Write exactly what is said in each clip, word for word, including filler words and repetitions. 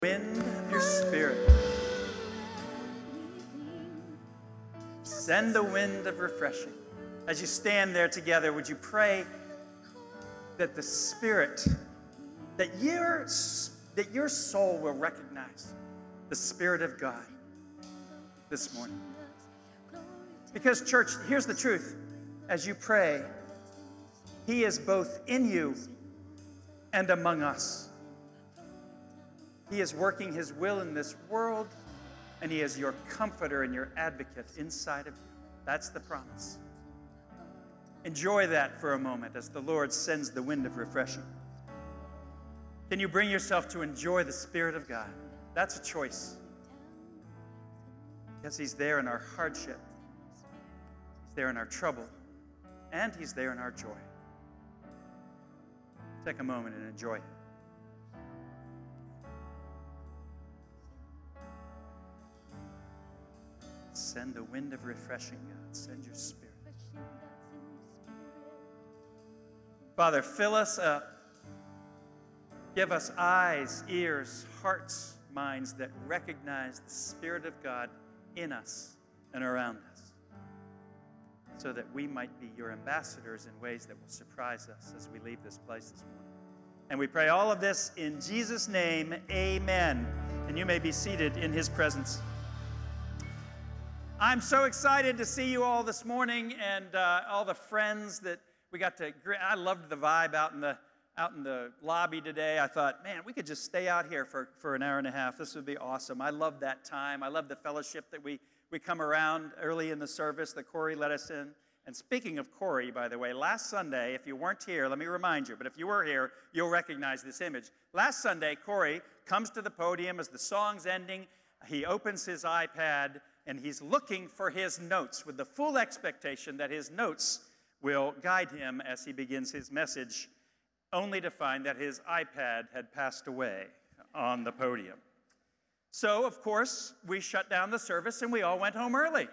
Wind of your spirit. Send the wind of refreshing. As you stand there together, would you pray that the Spirit, that your, that your soul will recognize the Spirit of God this morning? Because, church, here's the truth. As you pray, He is both in you and among us. He is working His will in this world, and He is your comforter and your advocate inside of you. That's the promise. Enjoy that for a moment as the Lord sends the wind of refreshing. Can you bring yourself to enjoy the Spirit of God? That's a choice. Because He's there in our hardship. He's there in our trouble. And He's there in our joy. Take a moment and enjoy it. Send the wind of refreshing, God. Send your Spirit. Father, fill us up. Give us eyes, ears, hearts, minds that recognize the Spirit of God in us and around us, so that we might be your ambassadors in ways that will surprise us as we leave this place this morning. And we pray all of this in Jesus' name, amen. And you may be seated in His presence. I'm so excited to see you all this morning, and uh, all the friends that we got to. I loved the vibe out in the out in the lobby today. I thought, man, we could just stay out here for, for an hour and a half. This would be awesome. I love that time. I love the fellowship that we we come around early in the service that Corey led us in. And speaking of Corey, by the way, last Sunday, if you weren't here, let me remind you, but if you were here, you'll recognize this image. Last Sunday, Corey comes to the podium as the song's ending. He opens his iPad, and he's looking for his notes with the full expectation that his notes will guide him as he begins his message, only to find that his iPad had passed away on the podium. So, of course, we shut down the service and we all went home early.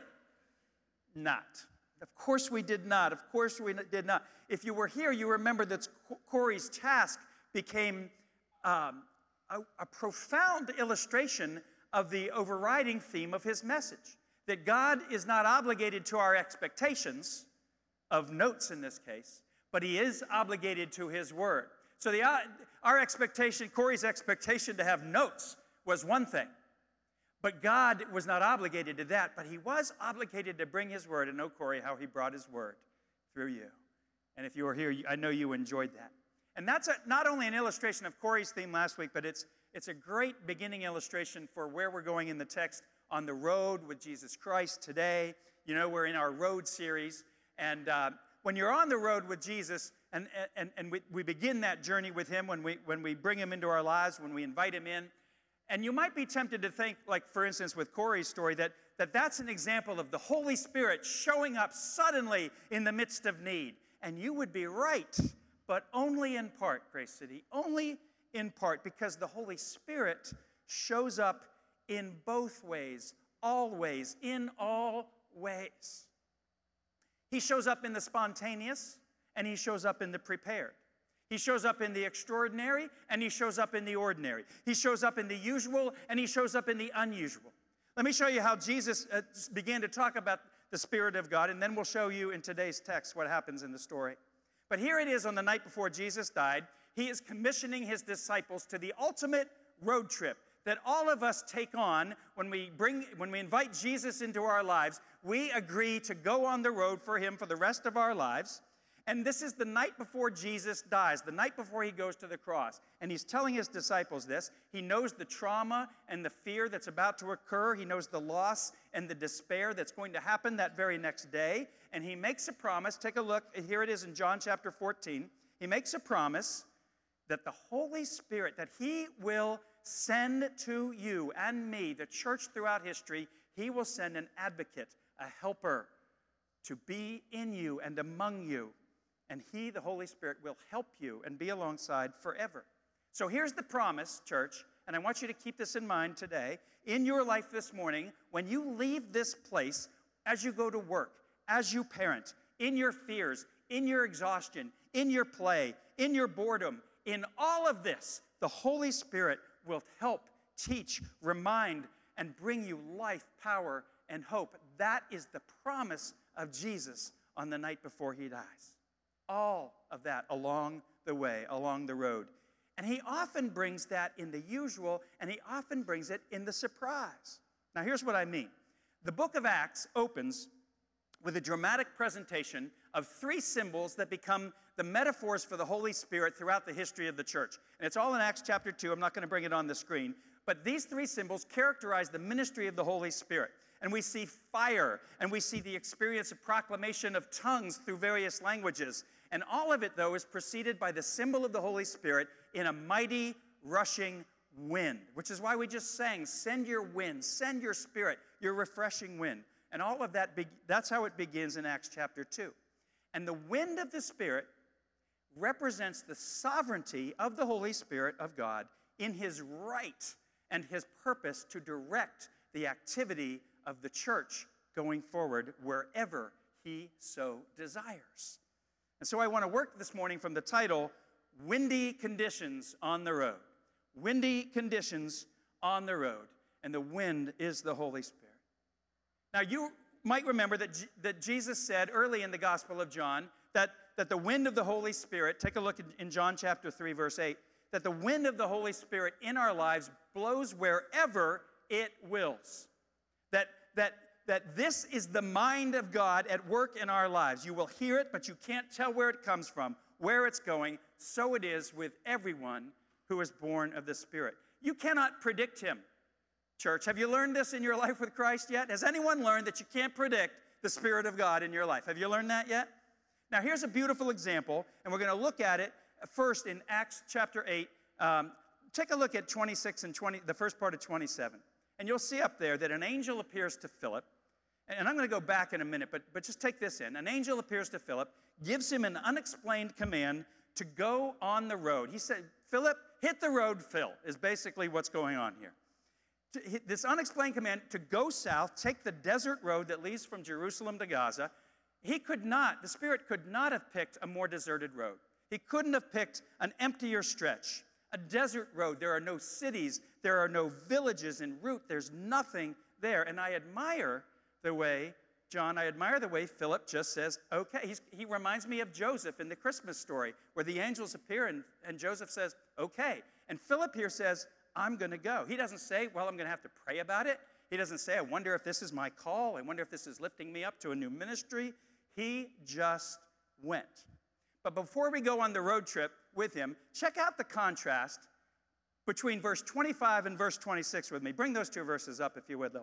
Not. Of course we did not. Of course we did not. If you were here, you remember that Corey's task became um, a, a profound illustration of the overriding theme of his message, that God is not obligated to our expectations, of notes in this case, but He is obligated to His Word. So the, uh, our expectation, Corey's expectation to have notes was one thing, but God was not obligated to that, but He was obligated to bring His Word, and know, Corey, how He brought His Word through you. And if you were here, I know you enjoyed that. And that's a, not only an illustration of Corey's theme last week, but it's It's a great beginning illustration for where we're going in the text, on the road with Jesus Christ today. You know, we're in our road series. And uh, when you're on the road with Jesus, and, and, and we, we begin that journey with Him, when we, when we bring Him into our lives, when we invite Him in, and you might be tempted to think, like, for instance, with Corey's story, that, that that's an example of the Holy Spirit showing up suddenly in the midst of need. And you would be right, but only in part, Grace City, only in part, because the Holy Spirit shows up in both ways, always, in all ways. He shows up in the spontaneous, and He shows up in the prepared. He shows up in the extraordinary, and He shows up in the ordinary. He shows up in the usual, and He shows up in the unusual. Let me show you how Jesus uh, began to talk about the Spirit of God, and then we'll show you in today's text what happens in the story. But here it is on the night before Jesus died. He is commissioning His disciples to the ultimate road trip that all of us take on when we bring, when we invite Jesus into our lives. We agree to go on the road for Him for the rest of our lives. And this is the night before Jesus dies, the night before He goes to the cross. And He's telling His disciples this. He knows the trauma and the fear that's about to occur. He knows the loss and the despair that's going to happen that very next day. And He makes a promise. Take a look. Here it is in John chapter fourteen. He makes a promise that the Holy Spirit, that He will send to you and me, the church throughout history, He will send an advocate, a helper, to be in you and among you. And He, the Holy Spirit, will help you and be alongside forever. So here's the promise, church, and I want you to keep this in mind today. In your life this morning, when you leave this place, as you go to work, as you parent, in your fears, in your exhaustion, in your play, in your boredom, in all of this, the Holy Spirit will help teach, remind, and bring you life, power, and hope. That is the promise of Jesus on the night before he dies. All of that along the way, along the road. And he often brings that in the usual, and he often brings it in the surprise. Now, here's what I mean. The book of Acts opens with a dramatic presentation of three symbols that become the metaphors for the Holy Spirit throughout the history of the church. And it's all in Acts chapter two. I'm not going to bring it on the screen. But these three symbols characterize the ministry of the Holy Spirit. And we see fire, and we see the experience of proclamation of tongues through various languages. And all of it, though, is preceded by the symbol of the Holy Spirit in a mighty, rushing wind, which is why we just sang, send your wind, send your spirit, your refreshing wind. And all of that, be- that's how it begins in Acts chapter two. And the wind of the Spirit represents the sovereignty of the Holy Spirit of God in his right and his purpose to direct the activity of the church going forward wherever he so desires. And so I want to work this morning from the title, Windy Conditions on the Road. Windy conditions on the road. And the wind is the Holy Spirit. Now, you might remember that, G- that Jesus said early in the Gospel of John that, that the wind of the Holy Spirit, take a look in, in John chapter three, verse eight, that the wind of the Holy Spirit in our lives blows wherever it wills. That, that, that this is the mind of God at work in our lives. You will hear it, but you can't tell where it comes from, where it's going. So it is with everyone who is born of the Spirit. You cannot predict him. Church, have you learned this in your life with Christ yet? Has anyone learned that you can't predict the Spirit of God in your life? Have you learned that yet? Now, here's a beautiful example, and we're going to look at it first in Acts chapter eight. Um, take a look at twenty-six and twenty, the first part of twenty-seven. And you'll see up there that an angel appears to Philip. And I'm going to go back in a minute, but, but just take this in. An angel appears to Philip, gives him an unexplained command to go on the road. He said, Philip, hit the road, Phil, is basically what's going on here. This unexplained command to go south, take the desert road that leads from Jerusalem to Gaza. He could not, the Spirit could not have picked a more deserted road. He couldn't have picked an emptier stretch, a desert road. There are no cities, there are no villages en route, there's nothing there. And I admire the way, John, I admire the way Philip just says, okay. He's, he reminds me of Joseph in the Christmas story where the angels appear and, and Joseph says, okay. And Philip here says, I'm going to go. He doesn't say, well, I'm going to have to pray about it. He doesn't say, I wonder if this is my call. I wonder if this is lifting me up to a new ministry. He just went. But before we go on the road trip with him, check out the contrast between verse twenty-five and verse twenty-six with me. Bring those two verses up, if you would, though.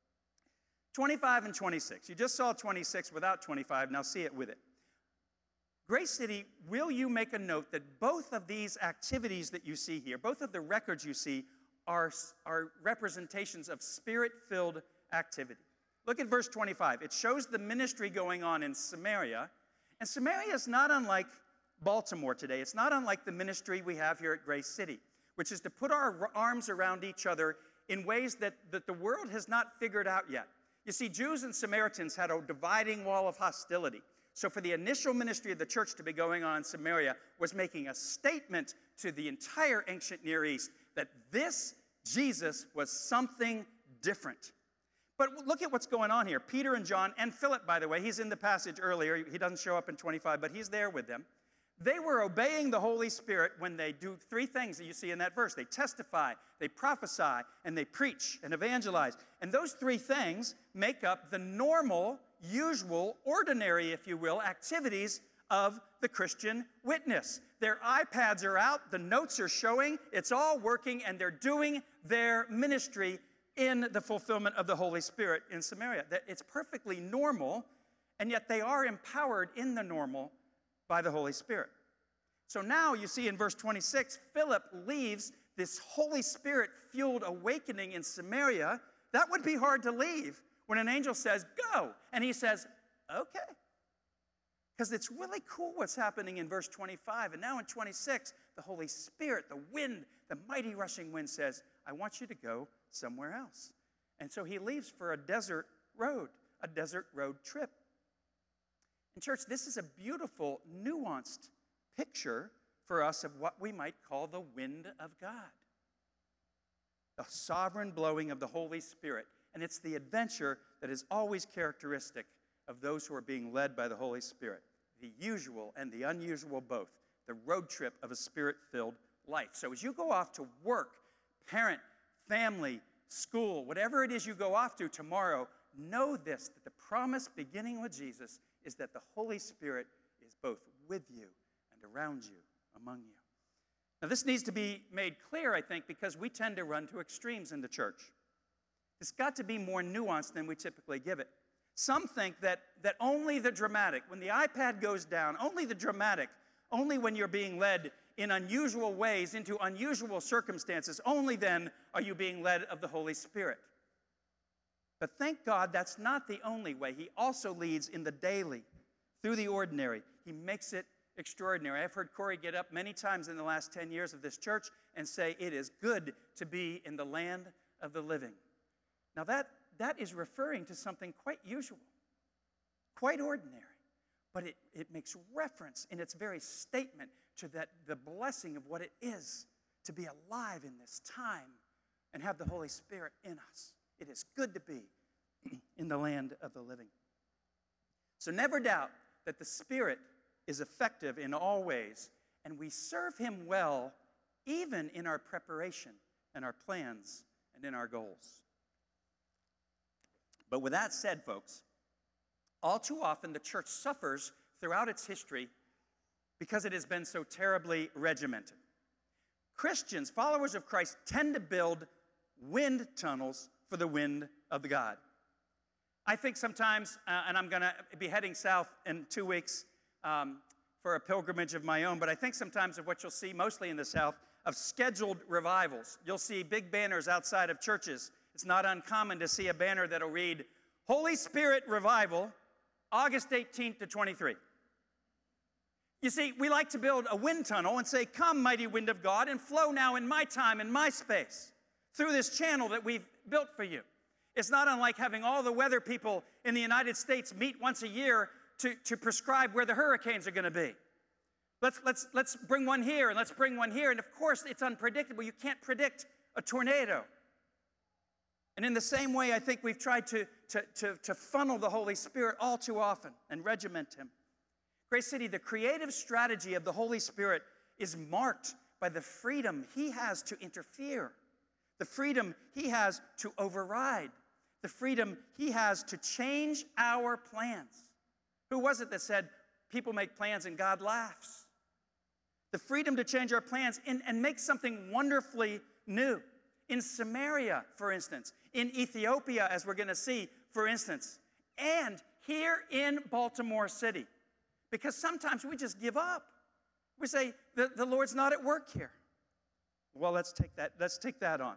twenty-five and twenty-six. You just saw twenty-six without twenty-five. Now see it with it. Grace City, will you make a note that both of these activities that you see here, both of the records you see, are, are representations of Spirit-filled activity? Look at verse twenty-five. It shows the ministry going on in Samaria. And Samaria is not unlike Baltimore today. It's not unlike the ministry we have here at Grace City, which is to put our arms around each other in ways that, that the world has not figured out yet. You see, Jews and Samaritans had a dividing wall of hostility. So for the initial ministry of the church to be going on in Samaria was making a statement to the entire ancient Near East that this Jesus was something different. But look at what's going on here. Peter and John, and Philip, by the way, he's in the passage earlier. He doesn't show up in twenty-five, but he's there with them. They were obeying the Holy Spirit when they do three things that you see in that verse. They testify, they prophesy, and they preach and evangelize. And those three things make up the normal, usual, ordinary, if you will, activities of the Christian witness. Their iPads are out, the notes are showing, it's all working, and they're doing their ministry in the fulfillment of the Holy Spirit in Samaria. It's perfectly normal, and yet they are empowered in the normal by the Holy Spirit. So now you see in verse twenty-six, Philip leaves this Holy Spirit-fueled awakening in Samaria. That would be hard to leave when an angel says, go, and he says, okay. Because it's really cool what's happening in verse twenty-five. And now in twenty-six, the Holy Spirit, the wind, the mighty rushing wind says, I want you to go somewhere else. And so he leaves for a desert road, a desert road trip. And church, this is a beautiful, nuanced picture for us of what we might call the wind of God. the sovereign blowing of the Holy Spirit. And it's the adventure that is always characteristic of those who are being led by the Holy Spirit. The usual and the unusual both. The road trip of a Spirit-filled life. So as you go off to work, parent, family, school, whatever it is you go off to tomorrow, know this, that the promise beginning with Jesus is that the Holy Spirit is both with you and around you, among you. Now this needs to be made clear, I think, because we tend to run to extremes in the church. It's got to be more nuanced than we typically give it. Some think that, that only the dramatic, when the iPad goes down, only the dramatic, only when you're being led in unusual ways into unusual circumstances, only then are you being led of the Holy Spirit. But thank God that's not the only way. He also leads in the daily, through the ordinary. He makes it extraordinary. I've heard Corey get up many times in the last ten years of this church and say, it is good to be in the land of the living. Now that, that is referring to something quite usual, quite ordinary. But it, it makes reference in its very statement to that the blessing of what it is to be alive in this time and have the Holy Spirit in us. It is good to be in the land of the living. So never doubt that the Spirit is effective in all ways, and we serve him well even in our preparation and our plans and in our goals. But with that said, folks, all too often the church suffers throughout its history because it has been so terribly regimented. Christians, followers of Christ, tend to build wind tunnels for the wind of the God. I think sometimes, uh, and I'm going to be heading south in two weeks um, for a pilgrimage of my own, but I think sometimes of what you'll see mostly in the South of scheduled revivals. You'll see big banners outside of churches. It's not uncommon to see a banner that'll read, Holy Spirit Revival, August eighteenth to twenty-three. You see, we like to build a wind tunnel and say, come, mighty wind of God, and flow now in my time, in my space, through this channel that we've built for you. It's not unlike having all the weather people in the United States meet once a year to, to prescribe where the hurricanes are going to be. Let's, let's, let's bring one here, and let's bring one here. And of course, it's unpredictable. You can't predict a tornado. And in the same way, I think we've tried to, to, to, to funnel the Holy Spirit all too often and regiment him. Grace City, the creative strategy of the Holy Spirit is marked by the freedom he has to interfere, the freedom he has to override, the freedom he has to change our plans. Who was it that said, people make plans and God laughs? The freedom to change our plans and, and make something wonderfully new. In Samaria, for instance, in Ethiopia, as we're going to see, for instance, and here in Baltimore City. Because sometimes we just give up. We say, the, the Lord's not at work here. Well, let's take that, let's take that on.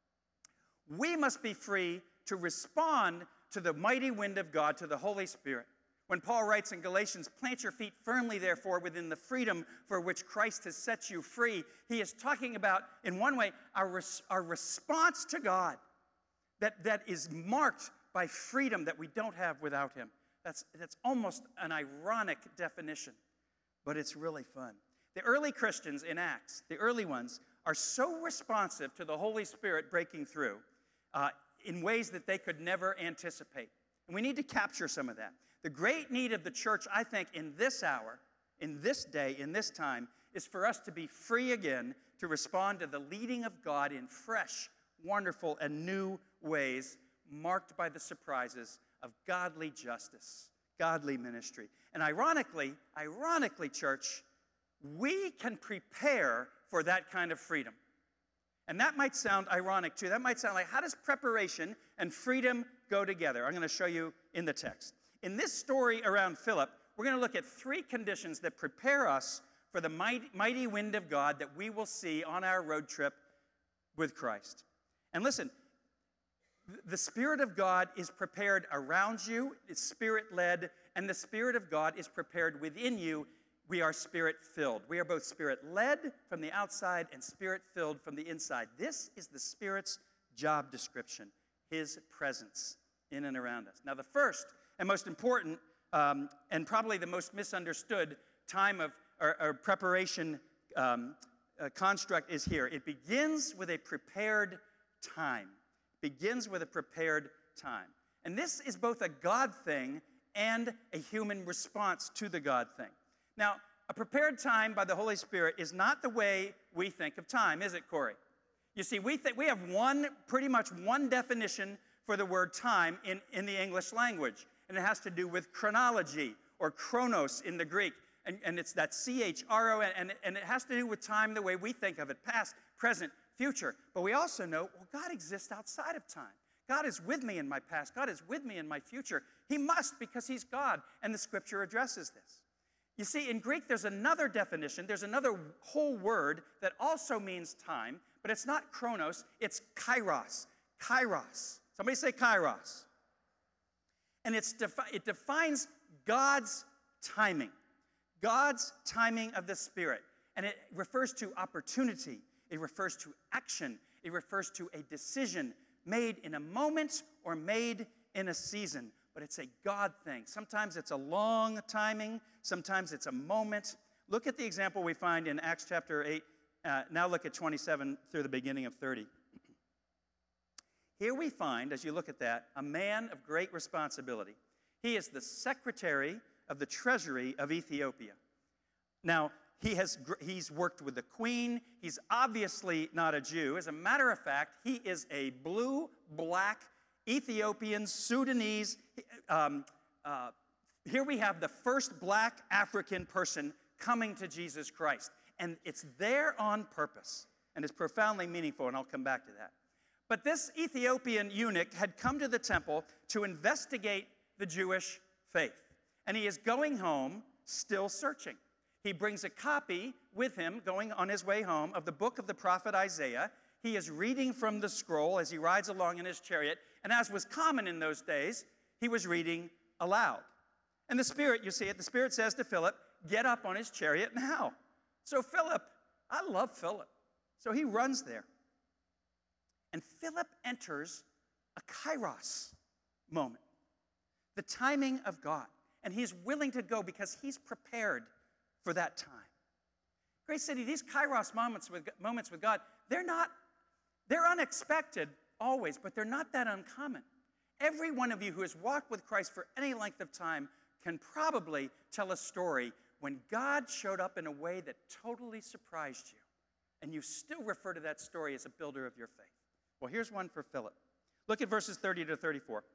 We must be free to respond to the mighty wind of God, to the Holy Spirit. When Paul writes in Galatians, plant your feet firmly, therefore, within the freedom for which Christ has set you free, he is talking about, in one way, our, res- our response to God that, that is marked by freedom that we don't have without him. That's, that's almost an ironic definition, but it's really fun. The early Christians in Acts, the early ones, are so responsive to the Holy Spirit breaking through uh, in ways that they could never anticipate. And we need to capture some of that. The great need of the church, I think, in this hour, in this day, in this time, is for us to be free again to respond to the leading of God in fresh, wonderful, and new ways, marked by the surprises of godly justice, godly ministry. And ironically, ironically, church, we can prepare for that kind of freedom. And that might sound ironic too. That might sound like, how does preparation and freedom go together? I'm going to show you in the text. In this story around Philip, we're going to look at three conditions that prepare us for the mighty, mighty wind of God that we will see on our road trip with Christ. And listen, the Spirit of God is prepared around you, it's Spirit-led, and the Spirit of God is prepared within you. We are Spirit-filled. We are both Spirit-led from the outside and Spirit-filled from the inside. This is the Spirit's job description, his presence in and around us. Now, the first and most important, um, and probably the most misunderstood time of or, or preparation um, uh, construct is here. It begins with a prepared time. Begins with a prepared time. And this is both a God thing and a human response to the God thing. Now, a prepared time by the Holy Spirit is not the way we think of time, is it, Corey? You see, we think we have one, pretty much one definition for the word time in, in the English language, and it has to do with chronology, or chronos in the Greek, and, and it's that C H R O N, and, and it has to do with time the way we think of it, past, present, future. But we also know, well, God exists outside of time. God is with me in my past. God is with me in my future. He must, because he's God, and the scripture addresses this. You see, in Greek, there's another definition. There's another whole word that also means time, but it's not chronos, it's kairos. Kairos. Somebody say kairos. And it's defi- it defines God's timing, God's timing of the Spirit. And it refers to opportunity. It refers to action. It refers to a decision made in a moment or made in a season. But it's a God thing. Sometimes it's a long timing. Sometimes it's a moment. Look at the example we find in Acts chapter eight. Uh, now look at twenty-seven through the beginning of thirty. Here we find, as you look at that, a man of great responsibility. He is the secretary of the treasury of Ethiopia. Now, he has he's worked with the queen. He's obviously not a Jew. As a matter of fact, he is a blue-black Ethiopian, Sudanese. Um, uh, here we have the first black African person coming to Jesus Christ. And it's there on purpose. And it's profoundly meaningful, and I'll come back to that. But this Ethiopian eunuch had come to the temple to investigate the Jewish faith. And he is going home still searching. He brings a copy with him going on his way home of the book of the prophet Isaiah. He is reading from the scroll as he rides along in his chariot. And as was common in those days, he was reading aloud. And the Spirit, you see it, the Spirit says to Philip, get up on his chariot now. So Philip, I love Philip. So he runs there. And Philip enters a kairos moment, the timing of God. And he's willing to go because he's prepared for that time. Grace City, these kairos moments with, moments with God, they're not, they're unexpected always, but they're not that uncommon. Every one of you who has walked with Christ for any length of time can probably tell a story when God showed up in a way that totally surprised you, and you still refer to that story as a builder of your faith. Well, here's one for Philip. Look at verses thirty to thirty-four.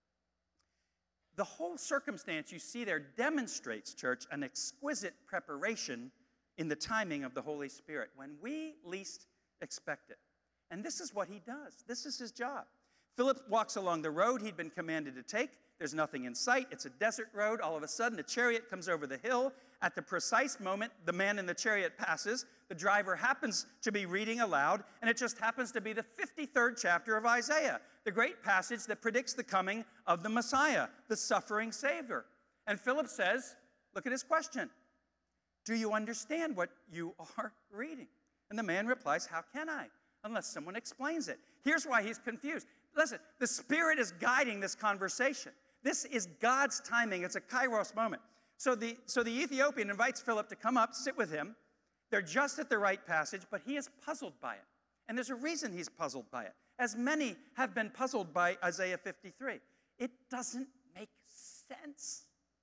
The whole circumstance you see there demonstrates, church, an exquisite preparation in the timing of the Holy Spirit when we least expect it. And this is what he does. This is his job. Philip walks along the road he'd been commanded to take. There's nothing in sight. It's a desert road. All of a sudden, a chariot comes over the hill. At the precise moment the man in the chariot passes, the driver happens to be reading aloud, and it just happens to be the fifty-third chapter of Isaiah, the great passage that predicts the coming of the Messiah, the suffering Savior. And Philip says, look at his question, do you understand what you are reading? And the man replies, how can I, unless someone explains it? Here's why he's confused. Listen, the Spirit is guiding this conversation. This is God's timing. It's a kairos moment. So the, so the Ethiopian invites Philip to come up, sit with him. They're just at the right passage, but he is puzzled by it. And there's a reason he's puzzled by it, as many have been puzzled by Isaiah fifty-three. It doesn't make sense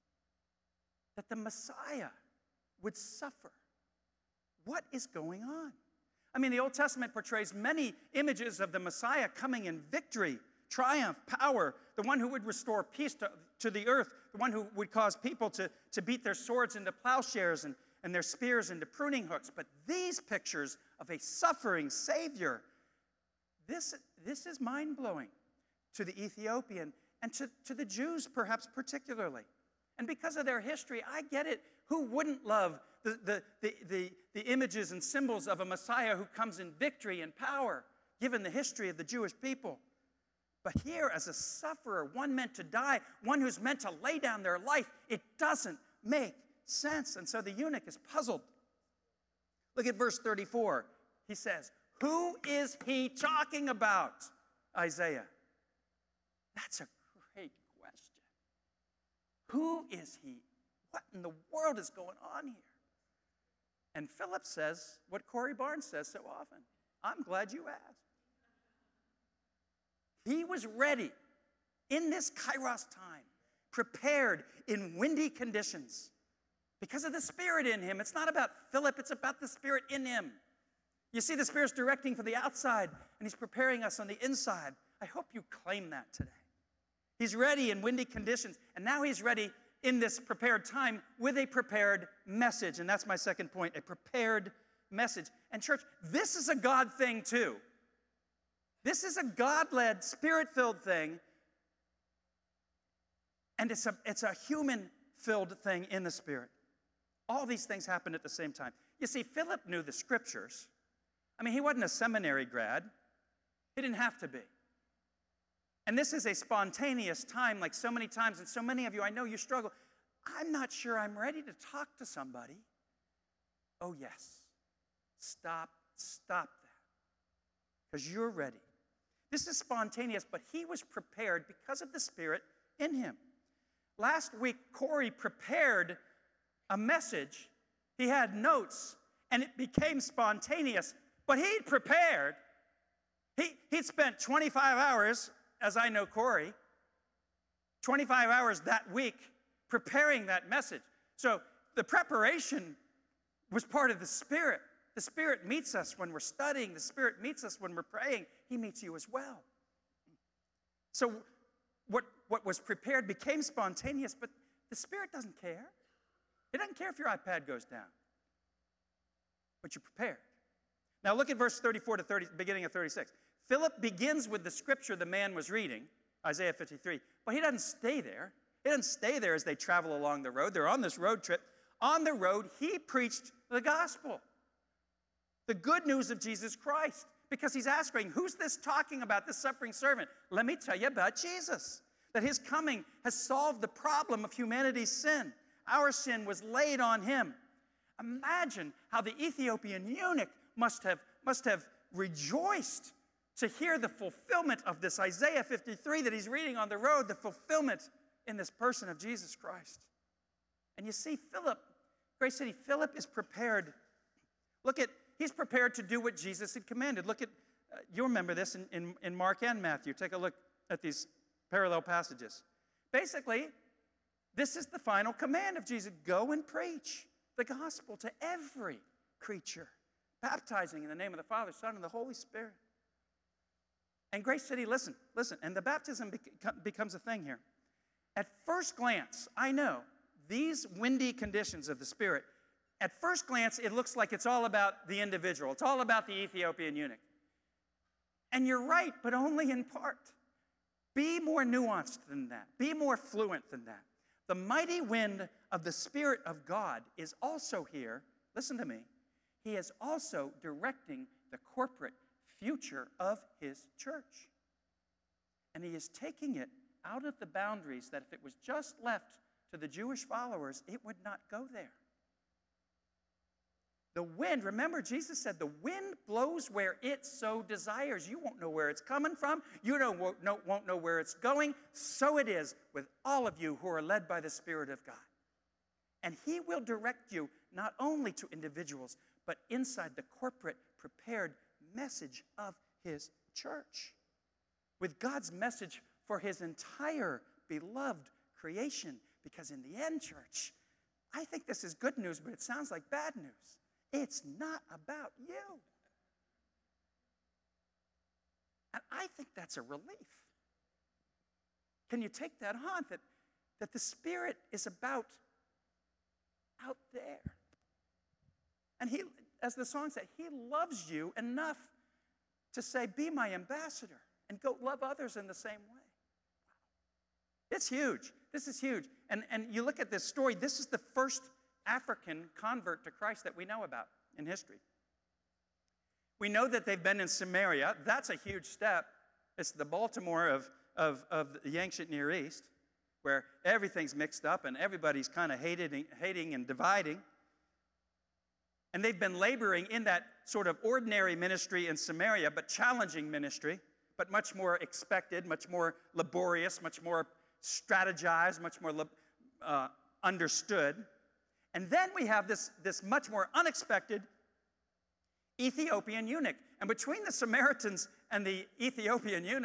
that the Messiah would suffer. What is going on? I mean, the Old Testament portrays many images of the Messiah coming in victory, triumph, power, the one who would restore peace to, to the earth, the one who would cause people to, to beat their swords into plowshares and, and their spears into pruning hooks. But these pictures of a suffering Savior, this, this is mind-blowing to the Ethiopian and to, to the Jews perhaps particularly. And because of their history, I get it. Who wouldn't love the, the, the, the, the images and symbols of a Messiah who comes in victory and power, given the history of the Jewish people? But here, as a sufferer, one meant to die, one who's meant to lay down their life, it doesn't make sense. And so the eunuch is puzzled. Look at verse thirty-four. He says, who is he talking about? Isaiah. That's a great question. Who is he? What in the world is going on here? And Philip says what Corey Barnes says so often. I'm glad you asked. He was ready in this Kairos time, prepared in windy conditions because of the Spirit in him. It's not about Philip, it's about the Spirit in him. You see, the Spirit's directing from the outside, and he's preparing us on the inside. I hope you claim that today. He's ready in windy conditions, and now he's ready in this prepared time with a prepared message. And that's my second point, a prepared message. And church, this is a God thing too. This is a God-led, Spirit-filled thing, and it's a, it's a human-filled thing in the Spirit. All these things happen at the same time. You see, Philip knew the Scriptures. I mean, he wasn't a seminary grad. He didn't have to be. And this is a spontaneous time, like so many times, and so many of you, I know you struggle. I'm not sure I'm ready to talk to somebody. Oh, yes. Stop, stop that. Because you're ready. This is spontaneous, but he was prepared because of the Spirit in him. Last week, Corey prepared a message. He had notes, and it became spontaneous, but he'd prepared. He, he'd spent twenty-five hours, as I know Corey, twenty-five hours that week preparing that message. So the preparation was part of the Spirit. The Spirit meets us when we're studying. The Spirit meets us when we're praying. He meets you as well. So what, what was prepared became spontaneous, but the Spirit doesn't care. He doesn't care if your iPad goes down. But you prepared. Now look at verse thirty-four to thirty, beginning of thirty-six. Philip begins with the scripture the man was reading, Isaiah fifty-three, but he doesn't stay there. He doesn't stay there as they travel along the road. They're on this road trip. On the road, he preached the gospel, the good news of Jesus Christ, because he's asking, who's this talking about, this suffering servant? Let me tell you about Jesus, that his coming has solved the problem of humanity's sin. Our sin was laid on him. Imagine how the Ethiopian eunuch must have, must have rejoiced to hear the fulfillment of this Isaiah fifty-three that he's reading on the road, the fulfillment in this person of Jesus Christ. And you see, Philip, Grace City, Philip is prepared. Look at, he's prepared to do what Jesus had commanded. Look at, uh, you'll remember this in, in, in Mark and Matthew. Take a look at these parallel passages. Basically, this is the final command of Jesus. Go and preach the gospel to every creature, baptizing in the name of the Father, Son, and the Holy Spirit. And Grace City, listen, listen, and the baptism bec- becomes a thing here. At first glance, I know these windy conditions of the Spirit, at first glance, it looks like it's all about the individual. It's all about the Ethiopian eunuch. And you're right, but only in part. Be more nuanced than that. Be more fluent than that. The mighty wind of the Spirit of God is also here. Listen to me. He is also directing the corporate future of his church. And he is taking it out of the boundaries that if it was just left to the Jewish followers, it would not go there. The wind, remember Jesus said, the wind blows where it so desires. You won't know where it's coming from. You don't, won't, know, won't know where it's going. So it is with all of you who are led by the Spirit of God. And he will direct you not only to individuals, but inside the corporate prepared message of his church. With God's message for his entire beloved creation. Because in the end, church, I think this is good news, but it sounds like bad news. It's not about you. And I think that's a relief. Can you take that on? That, that the Spirit is about out there. And he, as the song said, he loves you enough to say, be my ambassador and go love others in the same way. It's huge. This is huge. And, and you look at this story, this is the first African convert to Christ that we know about in history. We know that they've been in Samaria. That's a huge step. It's the Baltimore of, of, of the ancient Near East, where everything's mixed up and everybody's kind of hating, hating and dividing. And they've been laboring in that sort of ordinary ministry in Samaria, but challenging ministry, but much more expected, much more laborious, much more strategized, much more uh, understood. And then we have this, this much more unexpected Ethiopian eunuch. And between the Samaritans and the Ethiopian eunuch,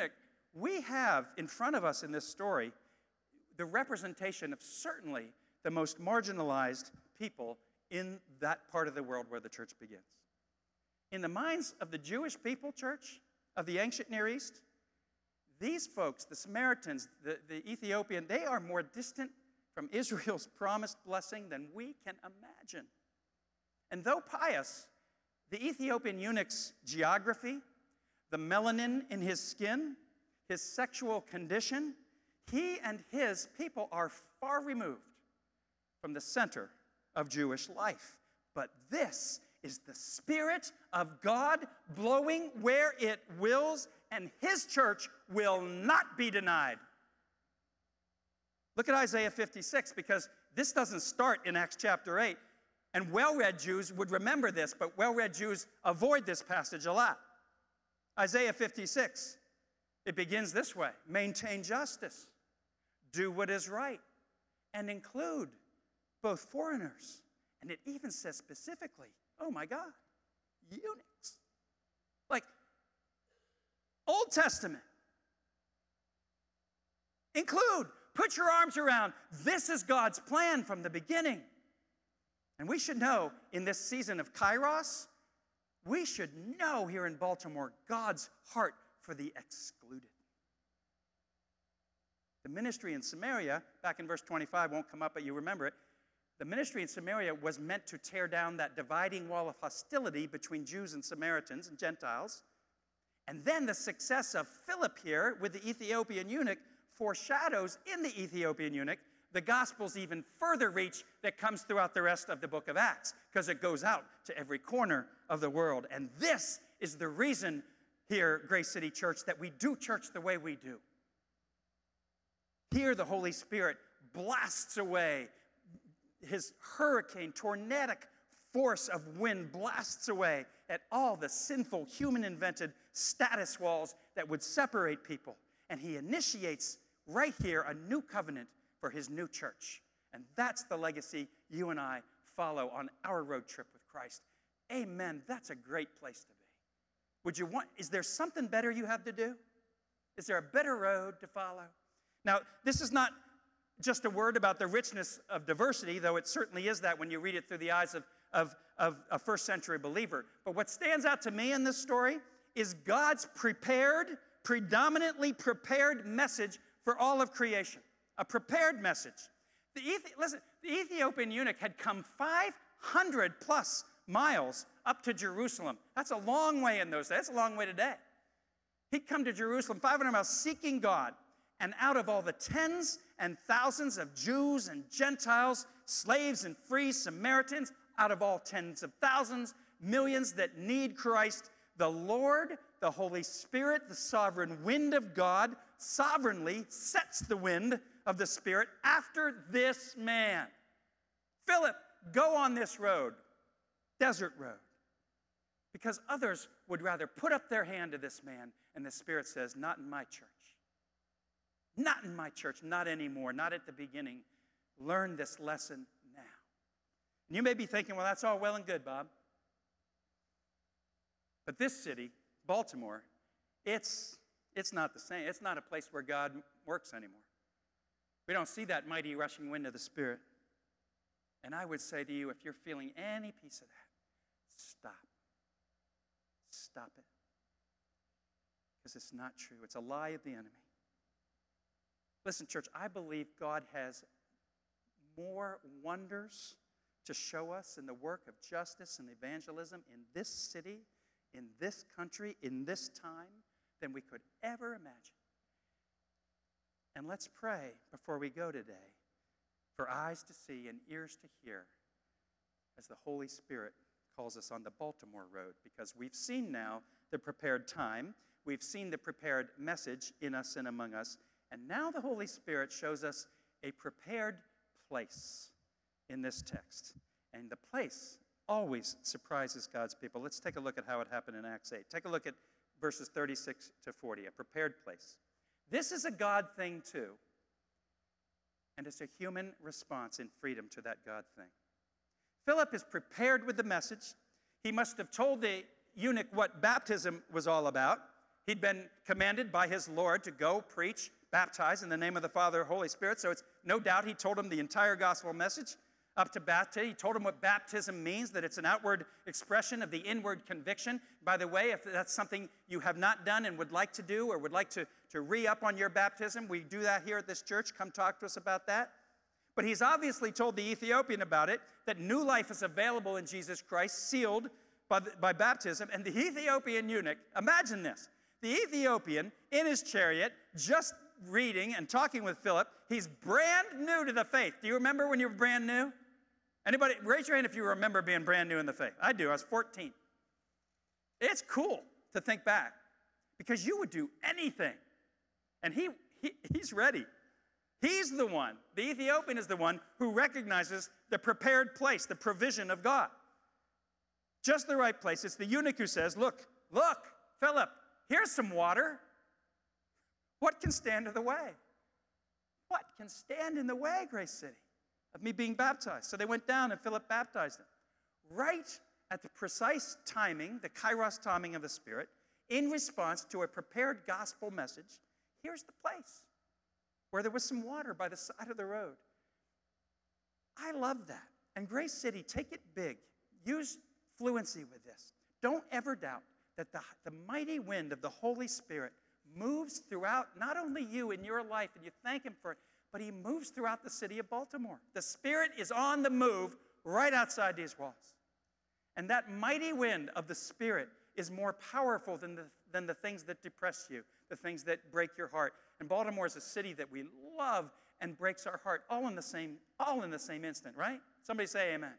we have in front of us in this story the representation of certainly the most marginalized people in that part of the world where the church begins. In the minds of the Jewish people, church, of the ancient Near East, these folks, the Samaritans, the, the Ethiopian, they are more distant from Israel's promised blessing than we can imagine. And though pious, the Ethiopian eunuch's geography, the melanin in his skin, his sexual condition, he and his people are far removed from the center of Jewish life. But this is the Spirit of God blowing where it wills, and his church will not be denied. Look at Isaiah fifty-six, because this doesn't start in Acts chapter eight. And well-read Jews would remember this, but well-read Jews avoid this passage a lot. Isaiah fifty-six, it begins this way: maintain justice, do what is right, and include both foreigners. And it even says specifically, oh my God, eunuchs. Like, Old Testament. Include, put your arms around. This is God's plan from the beginning. And we should know in this season of Kairos, we should know here in Baltimore God's heart for the excluded. The ministry in Samaria, back in verse twenty-five, won't come up, but you remember it. The ministry in Samaria was meant to tear down that dividing wall of hostility between Jews and Samaritans and Gentiles. And then the success of Philip here with the Ethiopian eunuch foreshadows in the Ethiopian eunuch the gospel's even further reach that comes throughout the rest of the book of Acts, because it goes out to every corner of the world. And this is the reason here, Grace City Church, that we do church the way we do. Here the Holy Spirit blasts away. His hurricane, tornadic force of wind blasts away at all the sinful, human-invented status walls that would separate people. And he initiates right here a new covenant for his new church. And that's the legacy you and I follow on our road trip with Christ. Amen. That's a great place to be. Would you want, is there something better you have to do? Is there a better road to follow? Now, this is not just a word about the richness of diversity, though it certainly is that when you read it through the eyes of, of, of a first century believer. But what stands out to me in this story is God's prepared, predominantly prepared message for all of creation. A prepared message. The Ethi- listen, the Ethiopian eunuch had come five hundred plus miles up to Jerusalem. That's a long way in those days. That's a long way today. He'd come to Jerusalem five hundred miles seeking God. And out of all the tens and thousands of Jews and Gentiles, slaves and free Samaritans, out of all tens of thousands, millions that need Christ, the Lord, the Holy Spirit, the sovereign wind of God, sovereignly sets the wind of the Spirit after this man. Philip, go on this road, desert road. Because others would rather put up their hand to this man, and the Spirit says, not in my church. Not in my church, not anymore, not at the beginning. Learn this lesson now. And you may be thinking, well, that's all well and good, Bob. But this city, Baltimore, it's, it's not the same. It's not a place where God works anymore. We don't see that mighty rushing wind of the Spirit. And I would say to you, if you're feeling any piece of that, stop. Stop it. Because it's not true. It's a lie of the enemy. Listen, church, I believe God has more wonders to show us in the work of justice and evangelism in this city, in this country, in this time, than we could ever imagine. And let's pray before we go today for eyes to see and ears to hear as the Holy Spirit calls us on the Baltimore road, because we've seen now the prepared time, we've seen the prepared message in us and among us, and now the Holy Spirit shows us a prepared place in this text. And the place always surprises God's people. Let's take a look at how it happened in Acts eight. Take a look at verses thirty-six to forty, a prepared place. This is a God thing too, and it's a human response in freedom to that God thing. Philip is prepared with the message. He must have told the eunuch what baptism was all about. He'd been commanded by his Lord to go preach, baptize in the name of the Father, Holy Spirit. So it's no doubt he told him the entire gospel message up to baptism. He told him what baptism means, that it's an outward expression of the inward conviction. By the way, if that's something you have not done and would like to do or would like to, to re-up on your baptism, we do that here at this church. Come talk to us about that. But he's obviously told the Ethiopian about it, that new life is available in Jesus Christ, sealed by, the, by baptism. And the Ethiopian eunuch, imagine this. The Ethiopian in his chariot, just reading and talking with Philip, he's brand new to the faith. Do you remember when you were brand new? Anybody, raise your hand if you remember being brand new in the faith. I do, I was fourteen. It's cool to think back because you would do anything. And he, he he's ready. He's the one, the Ethiopian is the one who recognizes the prepared place, the provision of God. Just the right place. It's the eunuch who says, look, look, Philip, here's some water. What can stand in the way? What can stand in the way, Grace City, of me being baptized? So they went down and Philip baptized him. Right at the precise timing, the kairos timing of the Spirit, in response to a prepared gospel message, here's the place where there was some water by the side of the road. I love that. And Grace City, take it big. Use fluency with this. Don't ever doubt that the, the mighty wind of the Holy Spirit moves throughout not only you in your life, and you thank him for it, but he moves throughout the city of Baltimore. The Spirit is on the move right outside these walls. And that mighty wind of the Spirit is more powerful than the, than the things that depress you, the things that break your heart. And Baltimore is a city that we love and breaks our heart all in the same, all in the same instant, right? Somebody say amen.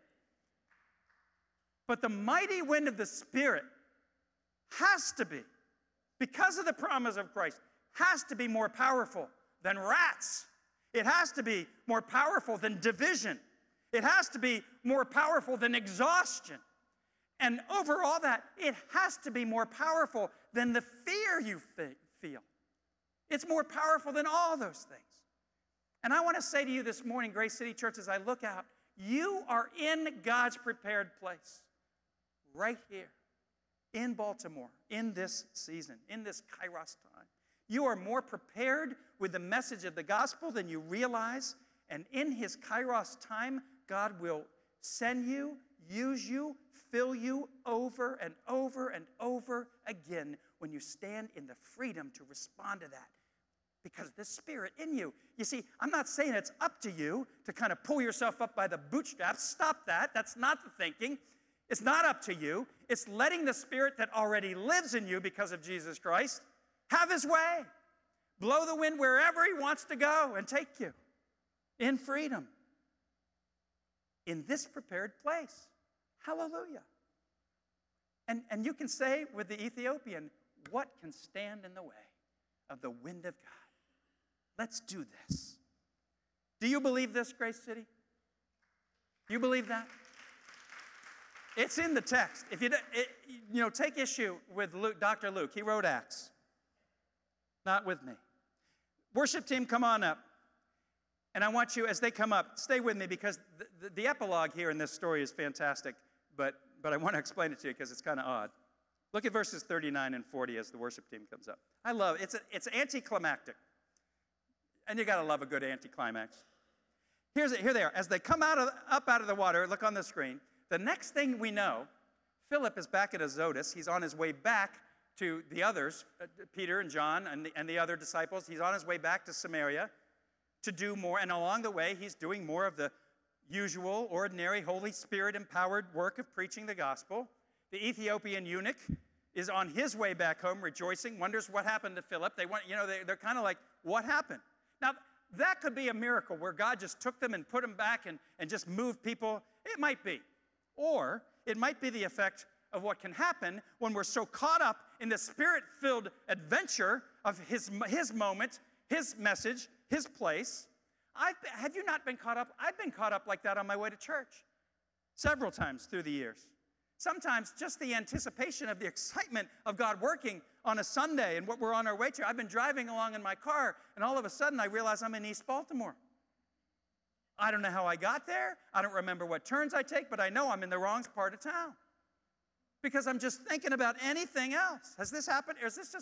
But the mighty wind of the Spirit has to be, because of the promise of Christ, has to be more powerful than rats. It has to be more powerful than division. It has to be more powerful than exhaustion. And over all that, it has to be more powerful than the fear you feel. It's more powerful than all those things. And I want to say to you this morning, Grace City Church, as I look out, you are in God's prepared place right here in Baltimore, in this season, in this kairos time. You are more prepared with the message of the gospel than you realize. And in his kairos time, God will send you, use you, fill you over and over and over again when you stand in the freedom to respond to that. Because the Spirit in you. You see, I'm not saying it's up to you to kind of pull yourself up by the bootstraps. Stop that. That's not the thinking. It's not up to you. It's letting the Spirit that already lives in you because of Jesus Christ have his way. Blow the wind wherever he wants to go and take you in freedom. In this prepared place. Hallelujah. And, and you can say with the Ethiopian, what can stand in the way of the wind of God? Let's do this. Do you believe this, Grace City? Do you believe that? It's in the text. If you, it, you know, take issue with Luke, Doctor Luke. He wrote Acts. Not with me. Worship team, come on up. And I want you, as they come up, stay with me because the, the, the epilogue here in this story is fantastic, but, but I want to explain it to you because it's kind of odd. Look at verses thirty-nine and forty as the worship team comes up. I love it. It's, a, it's anticlimactic. And you got to love a good anticlimax. Here's it, here they are. As they come out of, up out of the water, look on the screen. The next thing we know, Philip is back at Azotus. He's on his way back to the others, Peter and John and the, and the other disciples. He's on his way back to Samaria to do more. And along the way, he's doing more of the usual, ordinary, Holy Spirit-empowered work of preaching the gospel. The Ethiopian eunuch is on his way back home rejoicing, wonders what happened to Philip. They want, you know, they, they're kind of like, what happened? Now, that could be a miracle where God just took them and put them back and, and just moved people. It might be. Or it might be the effect of what can happen when we're so caught up in the Spirit-filled adventure of his, his moment, his message, his place. I've, have you not been caught up? I've been caught up like that on my way to church several times through the years. Sometimes just the anticipation of the excitement of God working on a Sunday and what we're on our way to. I've been driving along in my car, and all of a sudden I realize I'm in East Baltimore. I don't know how I got there. I don't remember what turns I take, but I know I'm in the wrong part of town because I'm just thinking about anything else. Has this happened? Or is this just, a,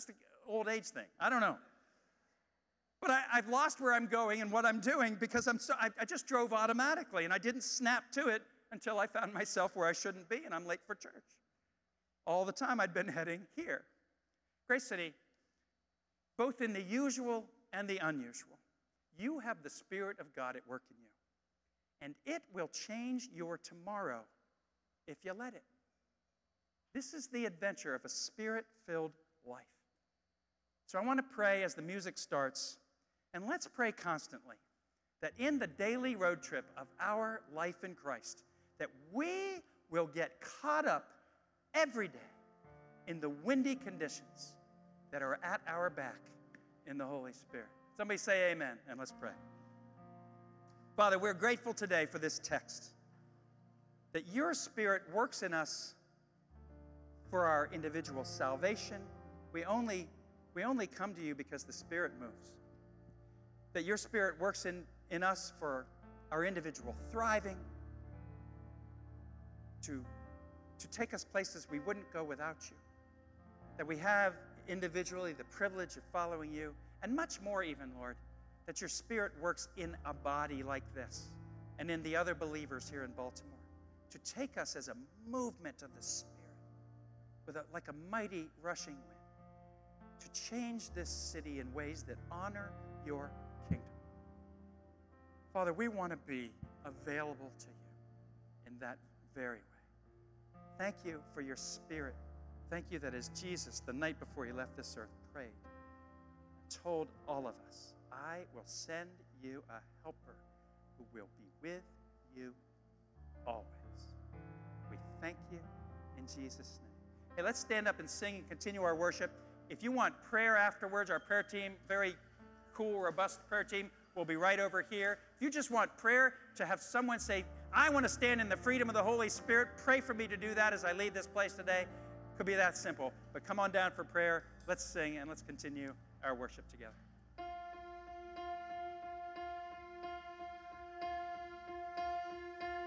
old age thing. I don't know. But I, I've lost where I'm going and what I'm doing because I'm so, I, I just drove automatically, and I didn't snap to it until I found myself where I shouldn't be, and I'm late for church. All the time I'd been heading here. Grace City, both in the usual and the unusual, you have the Spirit of God at work in you. And it will change your tomorrow if you let it. This is the adventure of a Spirit-filled life. So I want to pray as the music starts, and let's pray constantly that in the daily road trip of our life in Christ, that we will get caught up every day in the windy conditions that are at our back in the Holy Spirit. Somebody say amen, and let's pray. Father, we're grateful today for this text, that your Spirit works in us for our individual salvation. We only, we only come to you because the Spirit moves. That your Spirit works in, in us for our individual thriving, to, to take us places we wouldn't go without you. That we have individually the privilege of following you, and much more even, Lord, that your Spirit works in a body like this and in the other believers here in Baltimore to take us as a movement of the Spirit with a, like a mighty rushing wind to change this city in ways that honor your kingdom. Father, we want to be available to you in that very way. Thank you for your Spirit. Thank you that as Jesus, the night before he left this earth, prayed and told all of us, I will send you a helper who will be with you always. We thank you in Jesus' name. Hey, let's stand up and sing and continue our worship. If you want prayer afterwards, our prayer team, very cool, robust prayer team, will be right over here. If you just want prayer to have someone say, I want to stand in the freedom of the Holy Spirit, pray for me to do that as I leave this place today. Could be that simple. But come on down for prayer. Let's sing and let's continue our worship together.